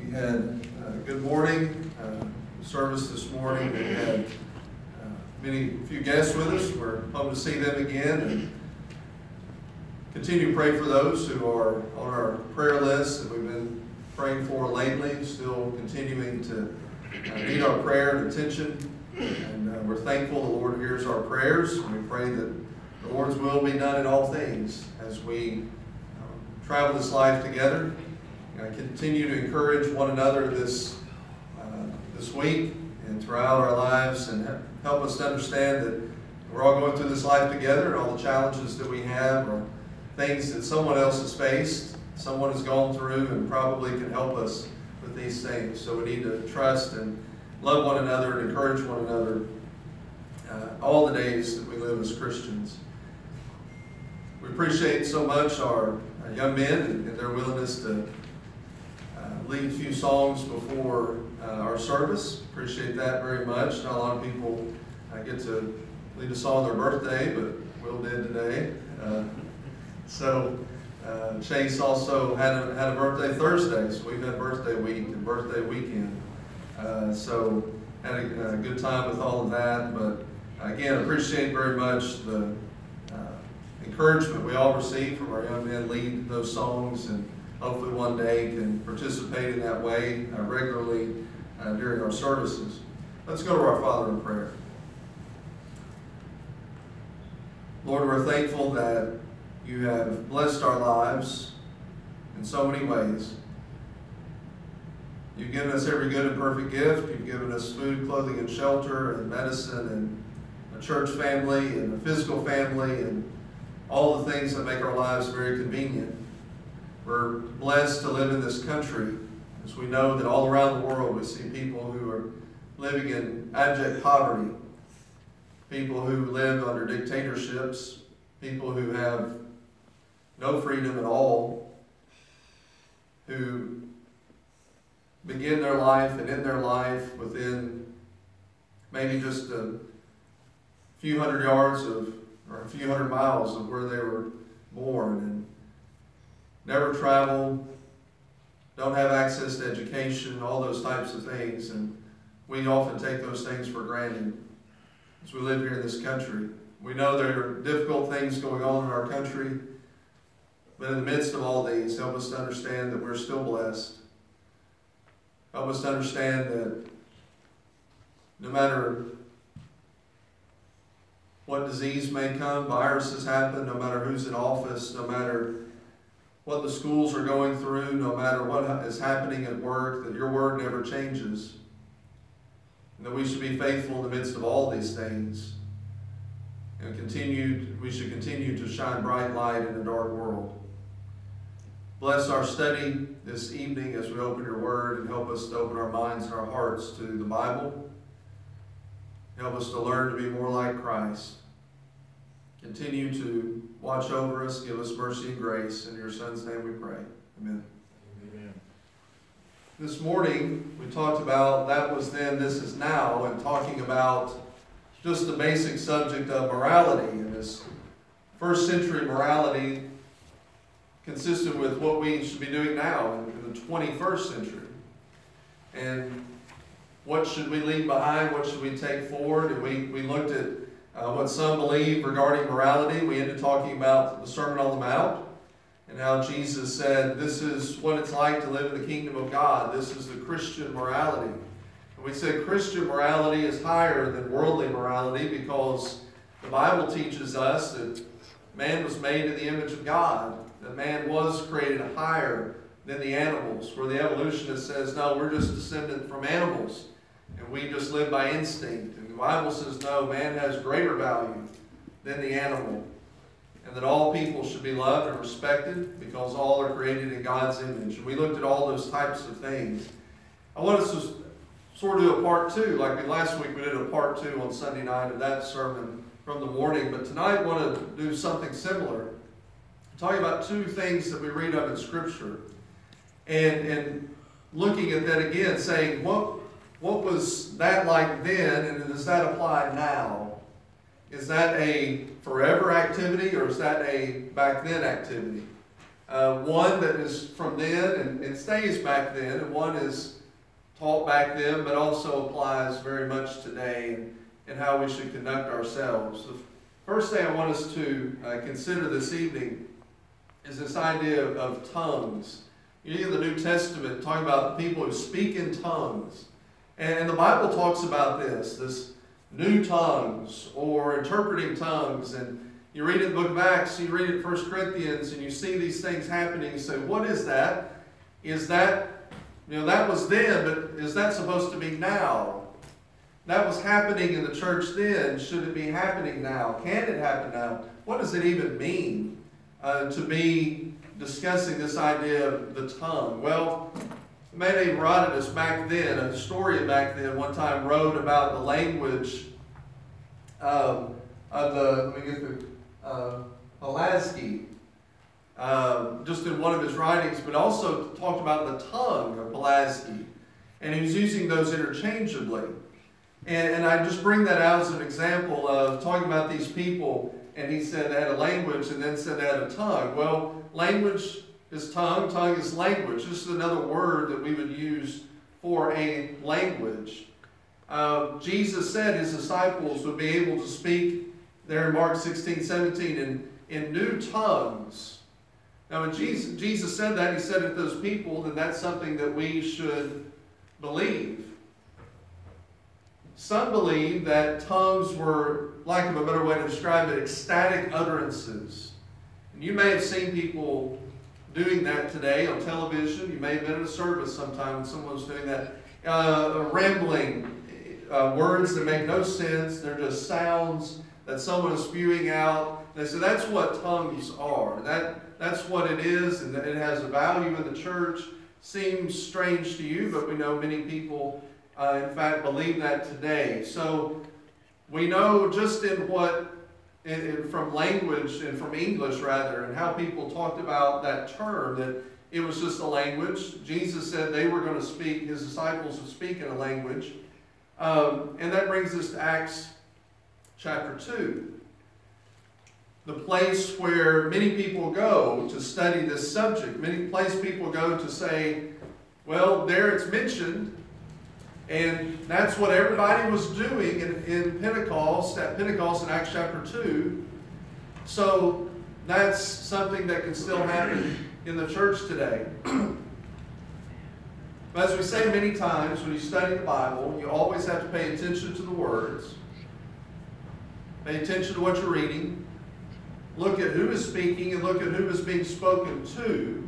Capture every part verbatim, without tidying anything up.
We had a good morning uh, service this morning. We had uh, many few guests with us. We're hoping to see them again and continue to pray for those who are on our prayer list that we've been praying for lately. Still continuing to uh, need our prayer and attention, and uh, we're thankful the Lord hears our prayers. And we pray that the Lord's will be done in all things as we um, travel this life together. I continue to encourage one another this uh, this week and throughout our lives, and help us to understand that we're all going through this life together, and all the challenges that we have are things that someone else has faced, someone has gone through, and probably can help us with these things. So we need to trust and love one another and encourage one another uh, all the days that we live as Christians. We appreciate so much our, our young men and, and their willingness to Uh, lead a few songs before uh, our service. Appreciate that very much. Not a lot of people uh, get to lead a song on their birthday, but Will did today. Uh, so uh, Chase also had a, had a birthday Thursday, so we've had birthday week and birthday weekend. Uh, so had a, a good time with all of that. But again, appreciate very much the uh, encouragement we all receive from our young men lead those songs, and hopefully one day can participate in that way uh, regularly uh, during our services. Let's go to our Father in prayer. Lord, we're thankful that you have blessed our lives in so many ways. You've given us every good and perfect gift. You've given us food, clothing, and shelter, and medicine, and a church family, and a physical family, and all the things that make our lives very convenient. We're blessed to live in this country, as we know that all around the world we see people who are living in abject poverty, people who live under dictatorships, people who have no freedom at all, who begin their life and end their life within maybe just a few hundred yards of, or a few hundred miles of where they were born, and never travel, don't have access to education, all those types of things. And we often take those things for granted as we live here in this country. We know there are difficult things going on in our country, but in the midst of all these, help us to understand that we're still blessed. Help us to understand that no matter what disease may come, viruses happen, no matter who's in office, no matter what the schools are going through, no matter what is happening at work, that your word never changes. And that we should be faithful in the midst of all these things. And continue, we should continue to shine bright light in a dark world. Bless our study this evening as we open your word, and help us to open our minds and our hearts to the Bible. Help us to learn to be more like Christ. Continue to watch over us, give us mercy and grace. In your Son's name we pray. Amen. Amen. This morning we talked about that was then, this is now, and talking about just the basic subject of morality. And this first century morality consisted with what we should be doing now in the twenty-first century. And what should we leave behind? What should we take forward? And we, we looked at Uh, what some believe regarding morality. We ended talking about the Sermon on the Mount and how Jesus said, this is what it's like to live in the kingdom of God. This is the Christian morality. And we said Christian morality is higher than worldly morality, because the Bible teaches us that man was made in the image of God, that man was created higher than the animals, where the evolutionist says, no, we're just descended from animals and we just live by instinct. The Bible says, no, man has greater value than the animal, and that all people should be loved and respected because all are created in God's image. And we looked at all those types of things. I want us to sort of do a part two. Like we, last week we did a part two on Sunday night of that sermon from the morning. But tonight I want to do something similar. I'm talking about two things that we read of in Scripture. And, and looking at that again, saying, what What was that like then, and does that apply now? Is that a forever activity, or is that a back then activity? Uh, one that is from then and, and stays back then, and one is taught back then but also applies very much today in, in how we should conduct ourselves. The first thing I want us to uh, consider this evening is this idea of, of tongues. You read the New Testament talking about people who speak in tongues. And, and the Bible talks about this, this new tongues or interpreting tongues. And you read it in the book of Acts, you read it in First Corinthians, and you see these things happening. You say, what is that? Is that, you know, that was then, but is that supposed to be now? That was happening in the church then. Should it be happening now? Can it happen now? What does it even mean uh, to be discussing this idea of the tongue? Well, a man named Herodotus back then, a historian back then, one time wrote about the language um, of the, let me get the, Uh, Pelasgi, uh, just in one of his writings, but also talked about the tongue of Pelasgi, and he was using those interchangeably. And, and I just bring that out as an example of talking about these people, and he said they had a language and then said they had a tongue. Well, language is tongue, tongue is language. This is another word that we would use for a language. Uh, Jesus said his disciples would be able to speak there in Mark sixteen, seventeen, in, in new tongues. Now when Jesus, Jesus said that, he said it to those people, then that's something that we should believe. Some believe that tongues were, lack of a better way to describe it, ecstatic utterances. And you may have seen people doing that today on television. You may have been in a service sometime when someone was doing that. Uh, rambling uh, words that make no sense. They're just sounds that someone is spewing out. They say that's what tongues are. That, that's what it is, and that it has a value in the church. Seems strange to you, but we know many people, uh, in fact, believe that today. So we know just in what, in, in, from language and from English rather, and how people talked about that term, that it was just a language. Jesus said they were going to speak, his disciples would speak in a language. Um, and that brings us to Acts chapter two, the place where many people go to study this subject. Many place people go to say, well, there it's mentioned, and that's what everybody was doing in, in Pentecost, at Pentecost in Acts chapter two. So that's something that can still happen in the church today. But as we say many times, when you study the Bible, you always have to pay attention to the words. Pay attention to what you're reading. Look at who is speaking and look at who is being spoken to.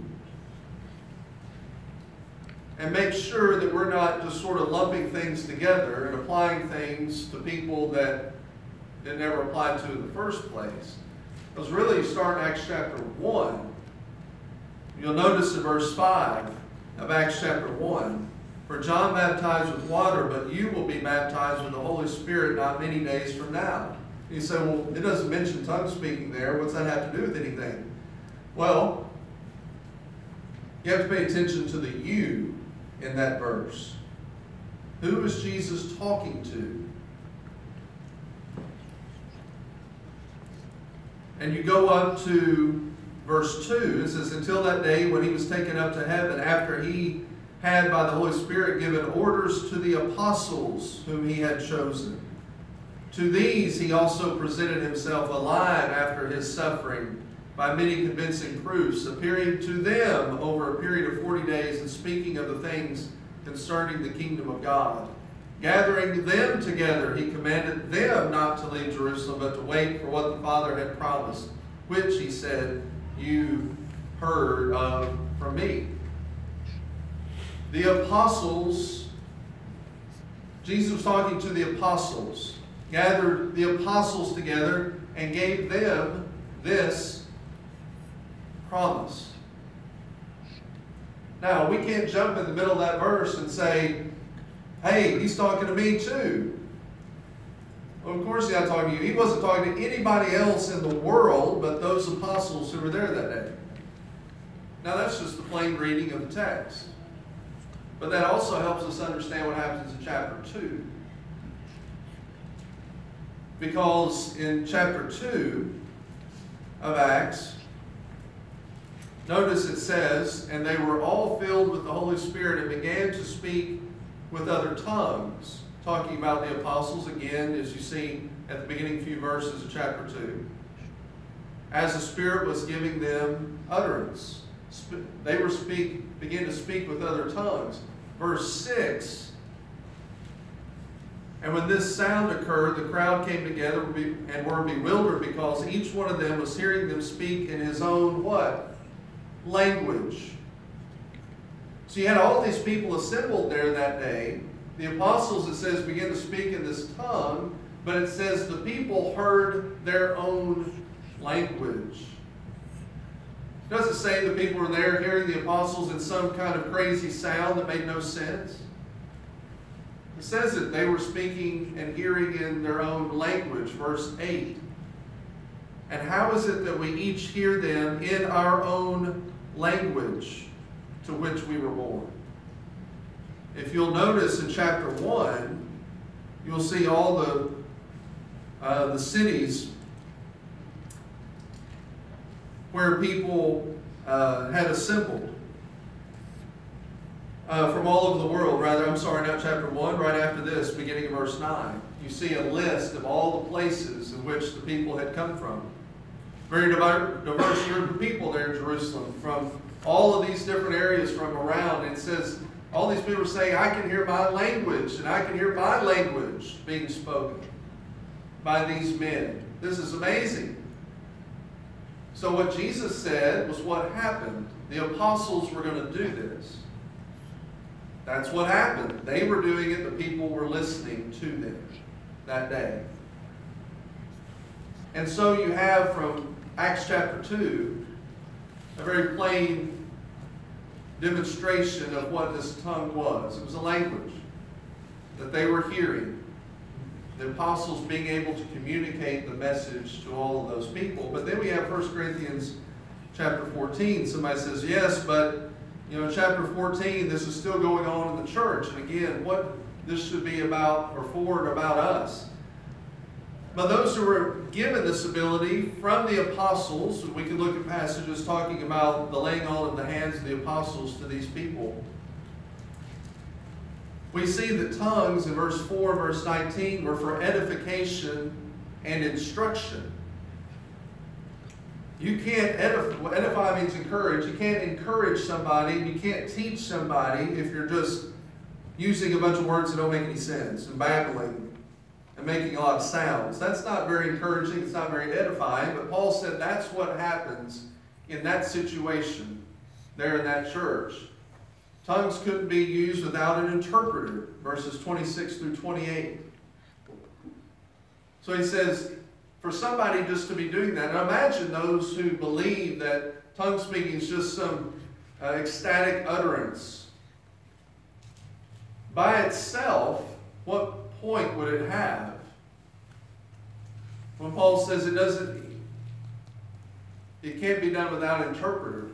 And make sure that we're not just sort of lumping things together and applying things to people that it never applied to in the first place. Because really, you start in Acts chapter one. You'll notice in verse five of Acts chapter one, for John baptized with water, but you will be baptized with the Holy Spirit not many days from now. You say, well, it doesn't mention tongue speaking there. What's that have to do with anything? Well, you have to pay attention to the you in that verse. Who is Jesus talking to? And you go up to verse two. It says, until that day when he was taken up to heaven, after he had by the Holy Spirit given orders to the apostles whom he had chosen. To these he also presented himself alive after his suffering by many convincing proofs, appearing to them over a period of forty days and speaking of the things concerning the kingdom of God. Gathering them together, he commanded them not to leave Jerusalem, but to wait for what the Father had promised, which, he said, you heard of from me. The apostles, Jesus was talking to the apostles, gathered the apostles together and gave them this promise. Now, we can't jump in the middle of that verse and say, hey, he's talking to me too. Well, of course he's not talking to you. He wasn't talking to anybody else in the world but those apostles who were there that day. Now, that's just the plain reading of the text. But that also helps us understand what happens in chapter two. Because in chapter two of Acts, Notice it says, and they were all filled with the Holy Spirit and began to speak with other tongues. Talking about the apostles again, as you see at the beginning few verses of chapter two. As the Spirit was giving them utterance. They were speak, began to speak with other tongues. Verse six, and when this sound occurred, the crowd came together and were bewildered because each one of them was hearing them speak in his own what? Language. So you had all these people assembled there that day. The apostles, it says, began to speak in this tongue, but it says the people heard their own language. It doesn't say the people were there hearing the apostles in some kind of crazy sound that made no sense. It says that they were speaking and hearing in their own language, verse eight. And how is it that we each hear them in our own language to which we were born? If you'll notice in chapter one, you'll see all the, uh, the cities where people uh, had assembled uh, from all over the world. Rather, I'm sorry, not chapter one, right after this, beginning of verse nine. You see a list of all the places in which the people had come from. Very diverse group of people there in Jerusalem from all of these different areas from around. And it says, all these people are saying, I can hear my language, and I can hear my language being spoken by these men. This is amazing. So what Jesus said was what happened. The apostles were going to do this. That's what happened. They were doing it, the people were listening to them that day. And so you have from Acts chapter two, a very plain demonstration of what this tongue was. It was a language that they were hearing. The apostles being able to communicate the message to all of those people. But then we have First Corinthians chapter fourteen. Somebody says, yes, but you know, chapter fourteen, this is still going on in the church. And again, what this should be about or for and about us. But those who were given this ability from the apostles, we can look at passages talking about the laying on of the hands of the apostles to these people. We see that tongues in verse four and verse nineteen were for edification and instruction. You can't edify, edify means encourage. You can't encourage somebody, you can't teach somebody if you're just using a bunch of words that don't make any sense and babbling and making a lot of sounds. That's not very encouraging, it's not very edifying, but Paul said that's what happens in that situation there in that church. Tongues couldn't be used without an interpreter, verses twenty-six through twenty-eight. So he says, for somebody just to be doing that, and imagine those who believe that tongue speaking is just some uh, ecstatic utterance. By itself, what point would it have? When Paul says it doesn't, it can't be done without an interpreter.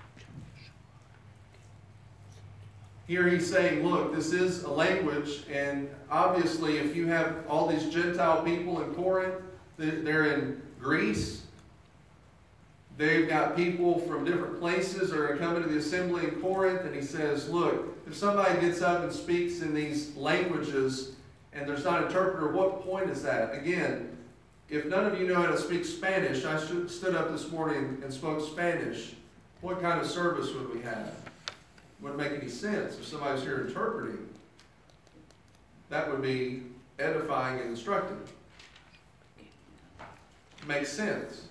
Here he's saying, look, this is a language, and obviously if you have all these Gentile people in Corinth, they're in Greece, they've got people from different places that are coming to the assembly in Corinth, and he says, look, if somebody gets up and speaks in these languages and there's not an interpreter, what point is that? Again, if none of you know how to speak Spanish, I stood up this morning and spoke Spanish, what kind of service would we have? Wouldn't make any sense if somebody's here interpreting. That would be edifying and instructive. Makes sense.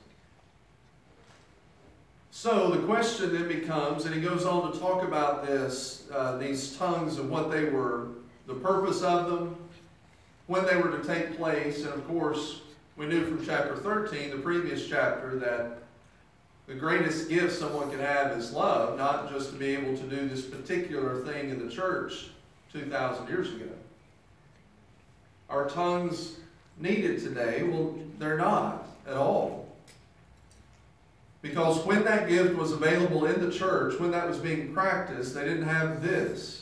So the question then becomes, and he goes on to talk about this, uh, these tongues and what they were, the purpose of them, when they were to take place, and of course, we knew from chapter thirteen, the previous chapter, that the greatest gift someone can have is love, not just to be able to do this particular thing in the church two thousand years ago. Are tongues needed today? Well, they're not at all. Because when that gift was available in the church, when that was being practiced, they didn't have this.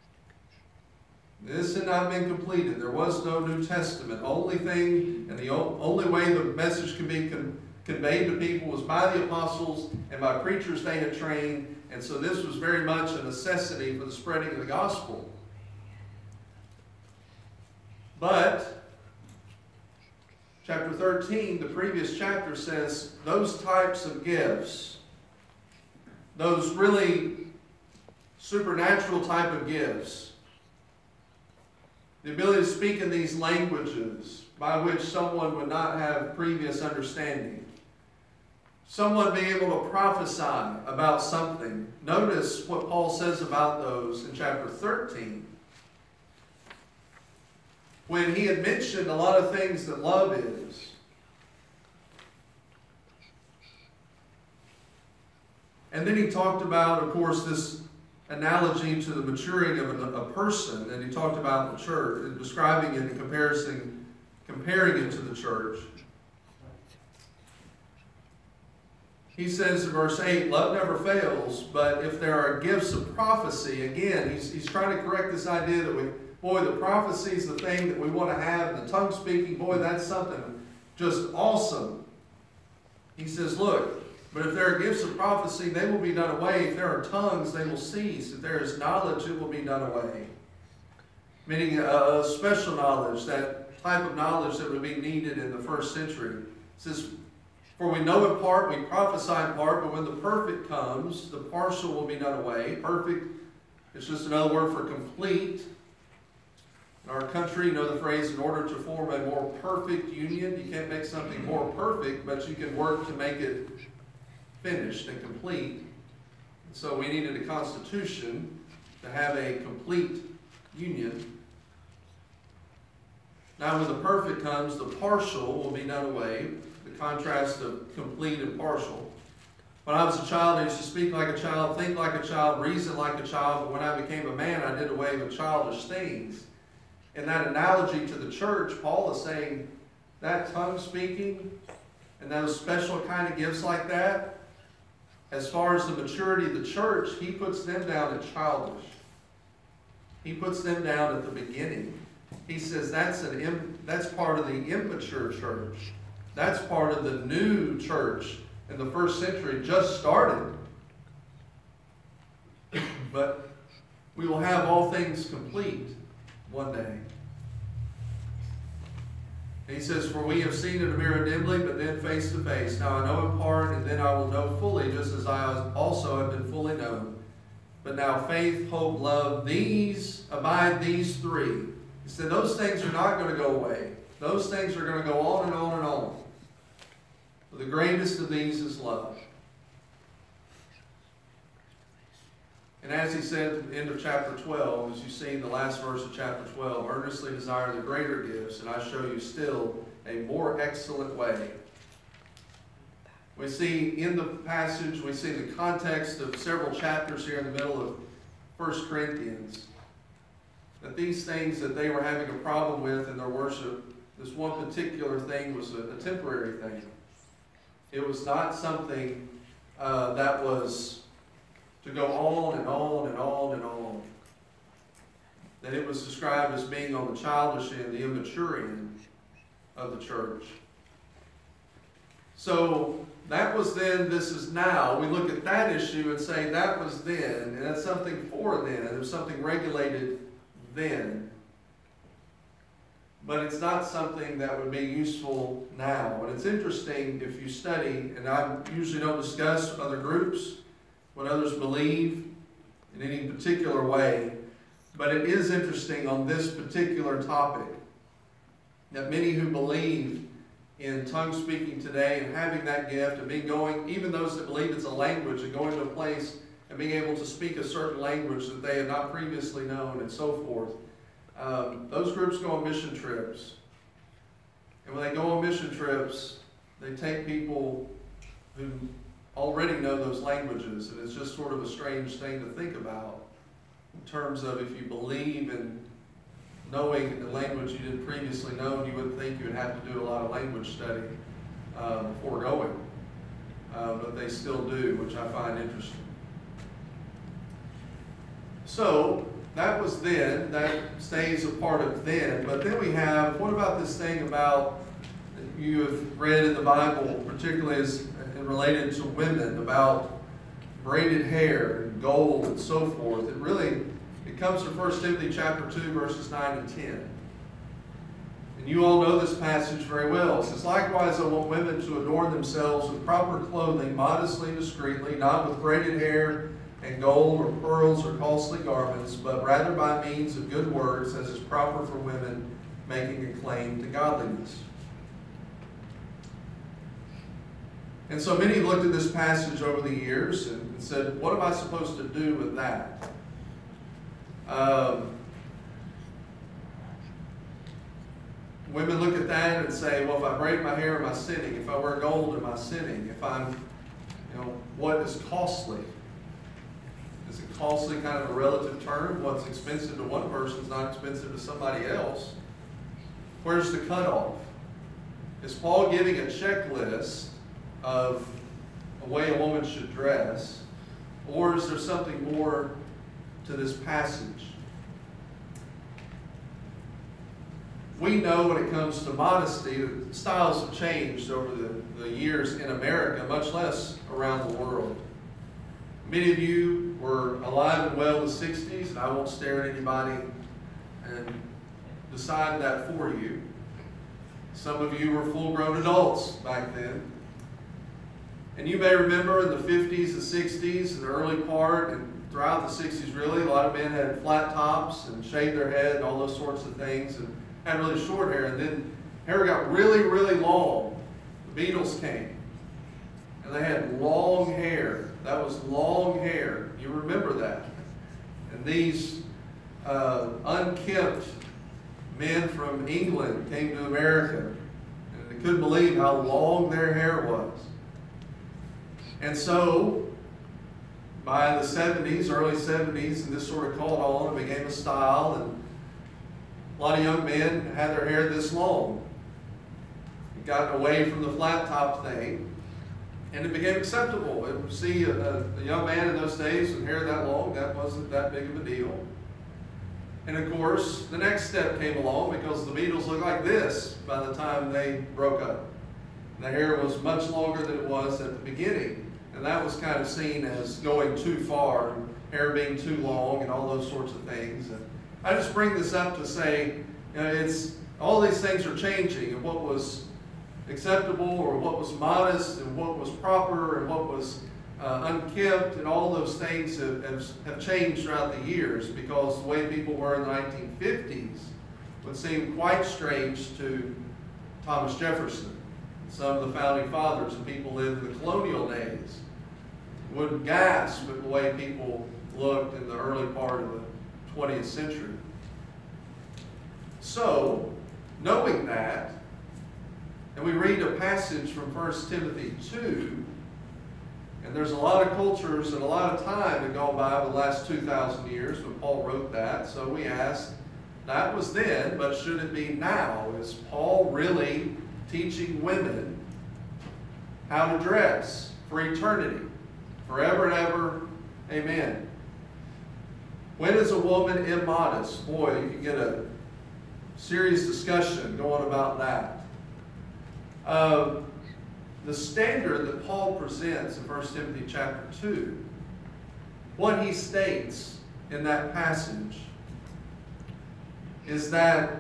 This had not been completed. There was no New Testament. Only thing, and the only way the message can be con- conveyed to people was by the apostles and by preachers they had trained, and so this was very much a necessity for the spreading of the gospel. But chapter thirteen, the previous chapter, says those types of gifts, those really supernatural type of gifts, the ability to speak in these languages by which someone would not have previous understanding, someone being able to prophesy about something. Notice what Paul says about those in chapter thirteen. When he had mentioned a lot of things that love is, and then he talked about, of course, this analogy to the maturing of a, a person, and he talked about the church, and describing it in comparison, comparing it to the church. He says in verse eight, love never fails, but if there are gifts of prophecy, again, he's, he's trying to correct this idea that we, boy, the prophecy is the thing that we want to have, and the tongue speaking, boy, that's something just awesome. He says, look, but if there are gifts of prophecy, they will be done away. If there are tongues, they will cease. If there is knowledge, it will be done away. Meaning a, a special knowledge, that type of knowledge that would be needed in the first century. It says, for we know in part, we prophesy in part, but when the perfect comes, the partial will be done away. Perfect is just another word for complete. In our country, you know the phrase, in order to form a more perfect union, you can't make something more perfect, but you can work to make it finished and complete. And so we needed a constitution to have a complete union. Now when the perfect comes, the partial will be done away. The contrast of complete and partial. When I was a child, I used to speak like a child, think like a child, reason like a child, but when I became a man, I did away with childish things. In that analogy to the church, Paul is saying that tongue speaking and those special kind of gifts like that, as far as the maturity of the church, he puts them down at childish. He puts them down at the beginning. He says that's an that's part of the immature church. That's part of the new church in the first century, just started. But we will have all things complete one day. And he says, for we have seen in a mirror dimly, but then face to face. Now I know in part, and then I will know fully, just as I also have been fully known. But now faith, hope, love, these, abide these three. He said those things are not going to go away. Those things are going to go on and on and on. But the greatest of these is love. And as he said at the end of chapter twelve, as you see in the last verse of chapter twelve, earnestly desire the greater gifts, and I show you still a more excellent way. We see in the passage, we see the context of several chapters here in the middle of First Corinthians, that these things that they were having a problem with in their worship, this one particular thing was a, a temporary thing. It was not something uh, that was to go on and on and on and on. That it was described as being on the childish end, the immature end of the church. So that was then, this is now. We look at that issue and say that was then, and that's something for then. It was something regulated then. But it's not something that would be useful now. And it's interesting if you study, and I usually don't discuss other groups, what others believe in any particular way, but it is interesting on this particular topic that many who believe in tongue speaking today and having that gift and being going, even those that believe it's a language, and going to a place and being able to speak a certain language that they had not previously known and so forth. Um, those groups go on mission trips. And when they go on mission trips, they take people who already know those languages, and it's just sort of a strange thing to think about in terms of if you believe in knowing the language you didn't previously know, you wouldn't think you would have to do a lot of language study uh, before going. Uh, but they still do, which I find interesting. So, that was then, that stays a part of then, but then we have, what about this thing about you have read in the Bible, particularly as related to women, about braided hair and gold and so forth, it really, it comes from First Timothy chapter two, verses nine and ten. And you all know this passage very well. It says, "Likewise, I want women to adorn themselves with proper clothing, modestly and discreetly, not with braided hair and gold or pearls or costly garments, but rather by means of good words, as is proper for women making a claim to godliness." And so many looked at this passage over the years and said, what am I supposed to do with that? Um, women look at that and say, well, if I braid my hair, am I sinning? If I wear gold, am I sinning? If I'm, you know, what is costly? Is it costly kind of a relative term? What's expensive to one person is not expensive to somebody else. Where's the cutoff? Is Paul giving a checklist of a way a woman should dress, or is there something more to this passage? We know when it comes to modesty, that styles have changed over the, the years in America, much less around the world. Many of you were alive and well in the sixties, and I won't stare at anybody and decide that for you. Some of you were full-grown adults back then. And you may remember in the fifties, the sixties, and the early part, and throughout the sixties really, a lot of men had flat tops and shaved their head and all those sorts of things, and had really short hair. And then hair got really, really long. The Beatles came, and they had long hair. That was long hair. You remember that. And these uh, unkempt men from England came to America, and they couldn't believe how long their hair was. And so, by the seventies, early seventies, and this sort of caught on and became a style, and a lot of young men had their hair this long. It got away from the flat top thing, and it became acceptable. And see, a, a young man in those days with hair that long, that wasn't that big of a deal. And of course, the next step came along because the Beatles looked like this by the time they broke up. The hair was much longer than it was at the beginning. And that was kind of seen as going too far, and hair being too long, and all those sorts of things. And I just bring this up to say, you know, it's all these things are changing, and what was acceptable or what was modest and what was proper and what was uh, unkempt, and all those things have, have, have changed throughout the years, because the way people were in the nineteen fifties would seem quite strange to Thomas Jefferson, some of the founding fathers, and people lived in the colonial days would gasp at the way people looked in the early part of the twentieth century. So, knowing that, and we read a passage from First Timothy two, and there's a lot of cultures and a lot of time that gone by over the last two thousand years when Paul wrote that. So we ask, that was then, but should it be now? Is Paul really teaching women how to dress for eternity, forever and ever? Amen. When is a woman immodest? Boy, you can get a serious discussion going about that. Uh, the standard that Paul presents in First Timothy chapter two, what he states in that passage is that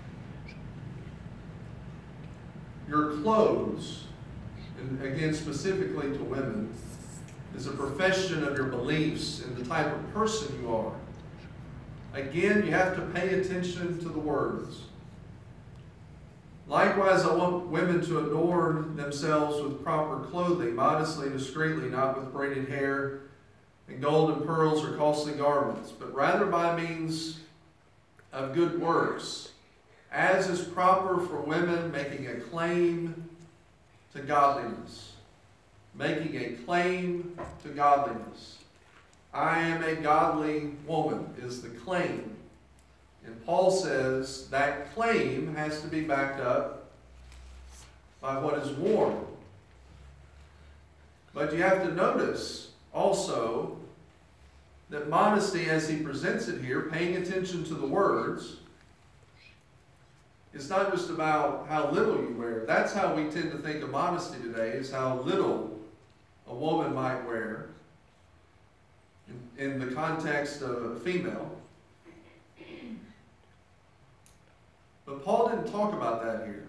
your clothes, and again specifically to women, is a profession of your beliefs and the type of person you are. Again, you have to pay attention to the words. Likewise, I want women to adorn themselves with proper clothing, modestly and discreetly, not with braided hair and gold and pearls or costly garments, but rather by means of good works, as is proper for women making a claim to godliness. Making a claim to godliness. I am a godly woman is the claim. And Paul says that claim has to be backed up by what is worn. But you have to notice also that modesty, as he presents it here, paying attention to the words, it's not just about how little you wear. That's how we tend to think of modesty today, is how little a woman might wear in, in the context of a female. But Paul didn't talk about that here.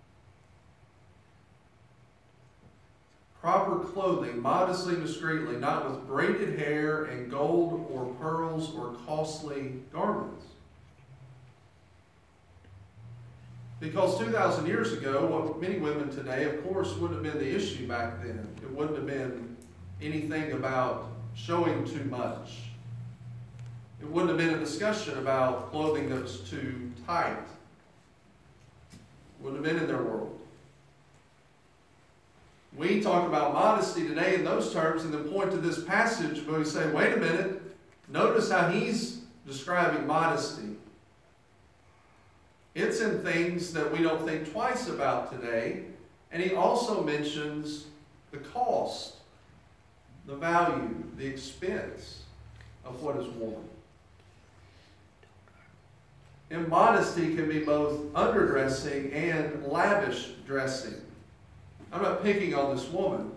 Proper clothing, modestly and discreetly, not with braided hair and gold or pearls or costly garments. Because two thousand years ago, what many women today, of course, wouldn't have been the issue back then. It wouldn't have been anything about showing too much. It wouldn't have been a discussion about clothing that was too tight. It wouldn't have been in their world. We talk about modesty today in those terms and then point to this passage where we say, wait a minute, notice how he's describing modesty. It's in things that we don't think twice about today. And he also mentions the cost, the value, the expense of what is worn. Immodesty can be both underdressing and lavish dressing. I'm not picking on this woman,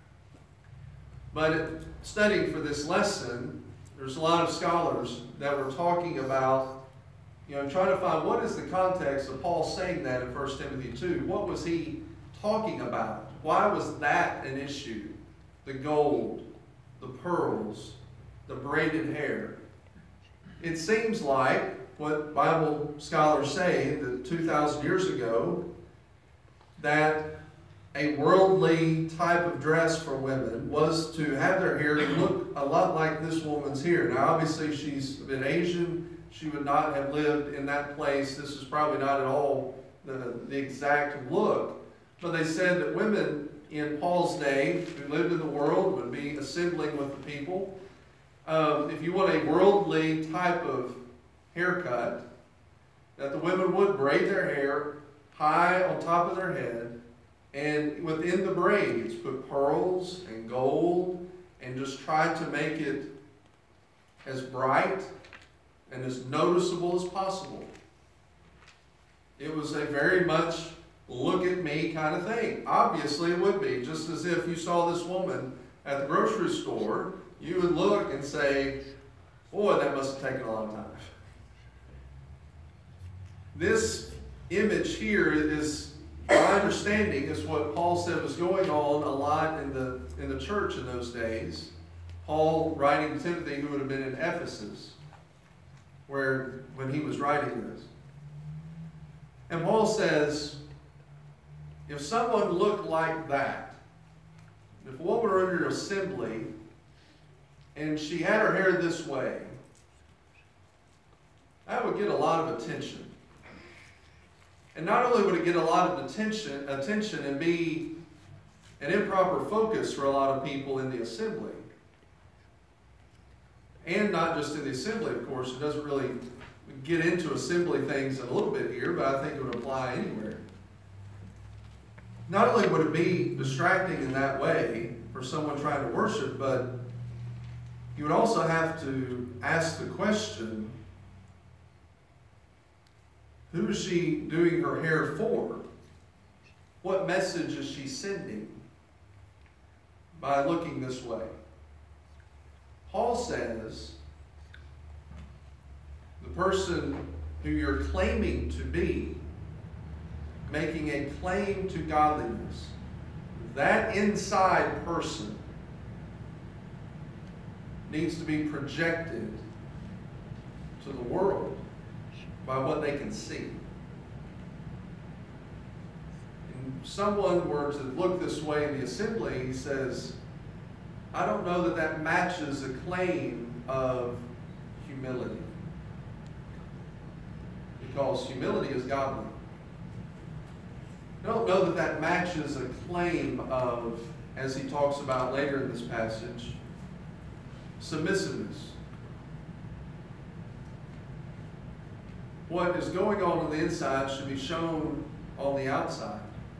but studying for this lesson, there's a lot of scholars that were talking about, you know, trying to find what is the context of Paul saying that in First Timothy two. What was he talking about? Why was that an issue? The gold, the pearls, the braided hair. It seems like what Bible scholars say that two thousand years ago, that a worldly type of dress for women was to have their hair look a lot like this woman's here. Now, obviously, she's a bit Asian. She would not have lived in that place. This is probably not at all the, the exact look. But they said that women in Paul's day, who lived in the world, would be assembling with the people. Um, if you want a worldly type of haircut, that the women would braid their hair high on top of their head, and within the braids put pearls and gold and just try to make it as bright and as noticeable as possible. It was a very much look at me kind of thing. Obviously it would be, just as if you saw this woman at the grocery store, you would look and say, boy, that must have taken a long time. This image here is, my understanding, is what Paul said was going on a lot in the in the church in those days. Paul writing to Timothy, who would have been in Ephesus, where when he was writing this. And Paul says, if someone looked like that, if a woman were under assembly and she had her hair this way, that would get a lot of attention. And not only would it get a lot of attention, attention and be an improper focus for a lot of people in the assembly. And not just in the assembly, of course. It doesn't really get into assembly things in a little bit here, but I think it would apply anywhere. Not only would it be distracting in that way for someone trying to worship, but you would also have to ask the question, who is she doing her hair for? What message is she sending by looking this way? Paul says, the person who you're claiming to be, making a claim to godliness, that inside person needs to be projected to the world by what they can see. If someone were to look this way in the assembly, he says, I don't know that that matches a claim of humility. Because humility is godly. I don't know that that matches a claim of, as he talks about later in this passage, submissiveness. What is going on on the inside should be shown on the outside.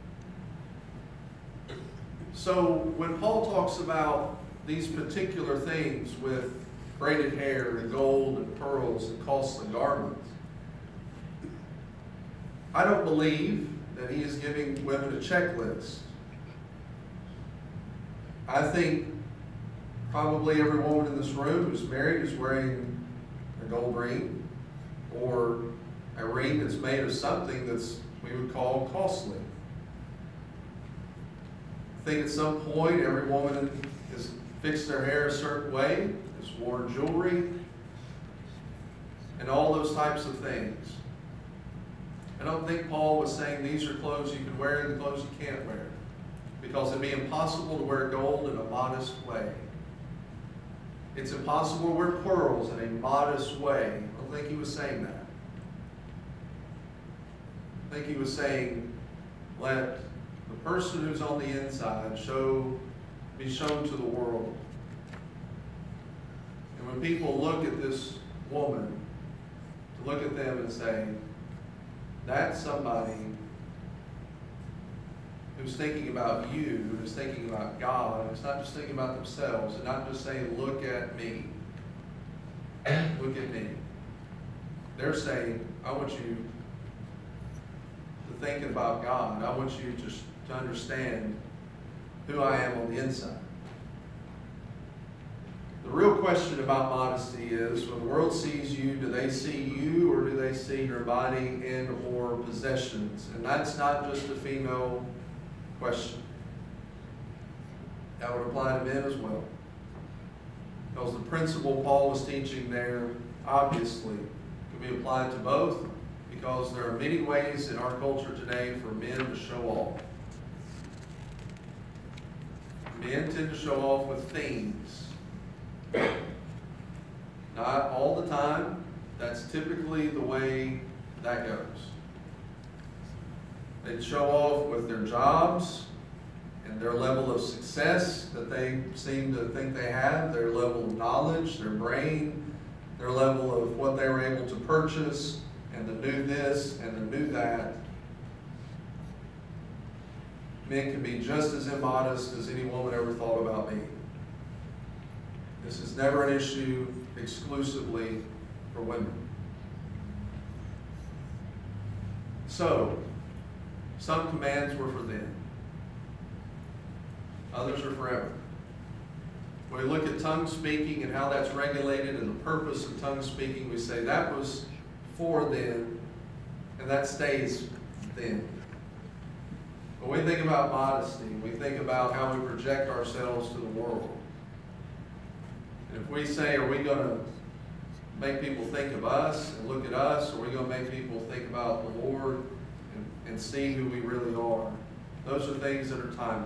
So when Paul talks about these particular things with braided hair and gold and pearls and costly garments, I don't believe that he is giving women a checklist. I think probably every woman in this room who's married is wearing a gold ring or a ring that's made of something that's we would call costly. I think at some point every woman has fixed their hair a certain way, has worn jewelry, and all those types of things. I don't think Paul was saying these are clothes you can wear and the clothes you can't wear, because it'd be impossible to wear gold in a modest way. It's impossible to wear pearls in a modest way. I don't think he was saying that. I think he was saying, let the person who's on the inside show, be shown to the world. And when people look at this woman, to look at them and say, that's somebody who's thinking about you, who's thinking about God, who's not just thinking about themselves, and not just saying, look at me. Look at me. They're saying, I want you to think about God. I want you to, to understand who I am on the inside. The real question about modesty is, when the world sees you, do they see you or do they see your body and or possessions? And that's not just a female question. That would apply to men as well. Because the principle Paul was teaching there, obviously, can be applied to both, because there are many ways in our culture today for men to show off. Men tend to show off with things. Not all the time. That's typically the way that goes. They show off with their jobs and their level of success that they seem to think they have, their level of knowledge, their brain, their level of what they were able to purchase, and the new this and the new that. Men can be just as immodest as any woman ever thought about being. This is never an issue exclusively for women. So, some commands were for then. Others are forever. When we look at tongue speaking and how that's regulated and the purpose of tongue speaking, we say that was for then, and that stays then. When we think about modesty, we think about how we project ourselves to the world. And if we say, are we going to make people think of us and look at us, or are we going to make people think about the Lord and, and see who we really are? Those are things that are timeless.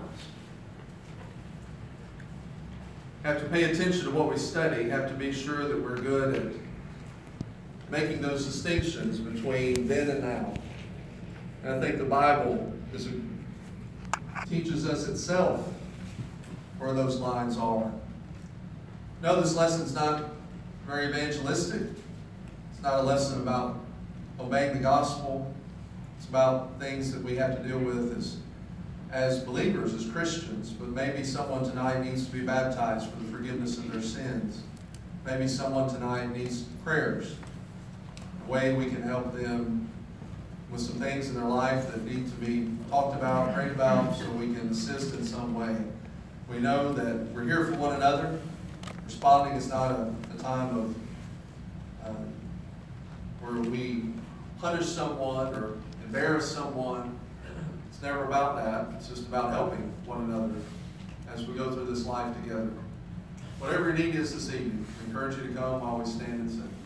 Have to pay attention to what we study, have to be sure that we're good at making those distinctions between then and now. And I think the Bible is a, teaches us itself where those lines are. No, this lesson's not very evangelistic. It's not a lesson about obeying the gospel. It's about things that we have to deal with as, as believers, as Christians. But maybe someone tonight needs to be baptized for the forgiveness of their sins. Maybe someone tonight needs prayers. A way we can help them with some things in their life that need to be talked about, prayed about, so we can assist in some way. We know that we're here for one another. Responding is not a, a time of uh, where we punish someone or embarrass someone. It's never about that. It's just about helping one another as we go through this life together. Whatever your need is this evening, I encourage you to come while we stand and sing.